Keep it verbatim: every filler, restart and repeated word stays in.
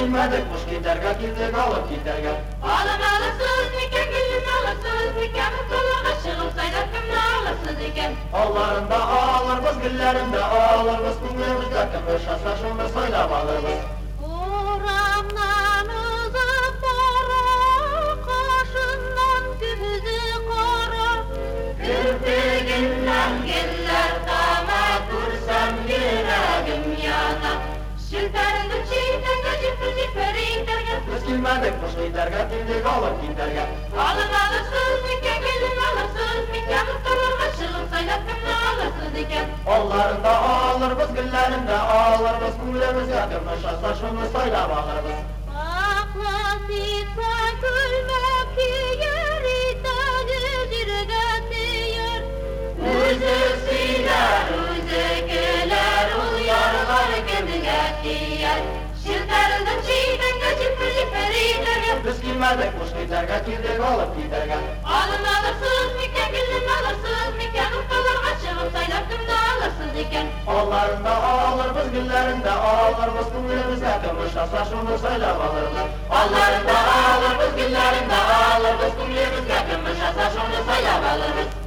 bilmedik kuş giderge gildik alıp giderge. Alın alırsız miken gülün alırsız miken mutluluğa çıkıp saydak kimle alırsız iken. Allarında ağlarımız güllerinde ağlarımız kumlarımızda kımış aslaşımız soylap alırız. Uğramdan uzak para kaşından gözü kara. Kirpiğinden giller dama dursam yüreğim yanar. Şilterini çiğden gıcık gıcık verin dergen. Biz bilmedik kuş giderge gildik alıp giderge. Alın alırsız miken gelin alırsız miken mutluluğa çıkıp saydak kimle alırsız iken. Allarında ağlarımız güllerinde ağlarımız kumlarımızda kımış aslaşımız soylap alırız. Aklasıysa gülmek yeri tacı dirgetiyor. Üzü siler, üzü güler, uyarlar gemiye diyer. Şilterinde çiğden geçip geçip verilir. Biz bilmedik kuş giderge gildik alıp giderge. Alın alırsız miken, gülün alırsız miken, ufkalarına çıkıp saydak kimde alırsız iken. Allarında ağlarımız güllerinde ağlarımız kumlarımızda kımış aslaşımız soylap alırız. Allarında ağlarımız, güllerinde ağlarımız, kumlarımızda kımış aslaşımız soylap alırız.